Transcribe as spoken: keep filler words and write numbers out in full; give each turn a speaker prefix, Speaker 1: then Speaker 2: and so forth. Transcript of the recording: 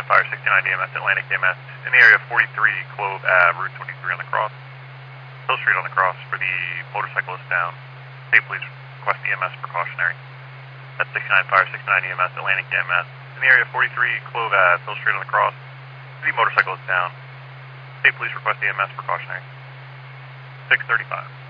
Speaker 1: sixty-nine Fire, sixty-nine E M S, Atlantic E M S, in the area of forty-three Clove Ave, Route twenty-three on the cross. Hill Street on the cross for the motorcyclist down. State Police request E M S precautionary. That's sixty-nine Fire, sixty-nine E M S, Atlantic E M S, in the area of forty-three Clove Ave, Hill Street on the cross. The motorcyclist down. State Police request E M S precautionary. six thirty-five.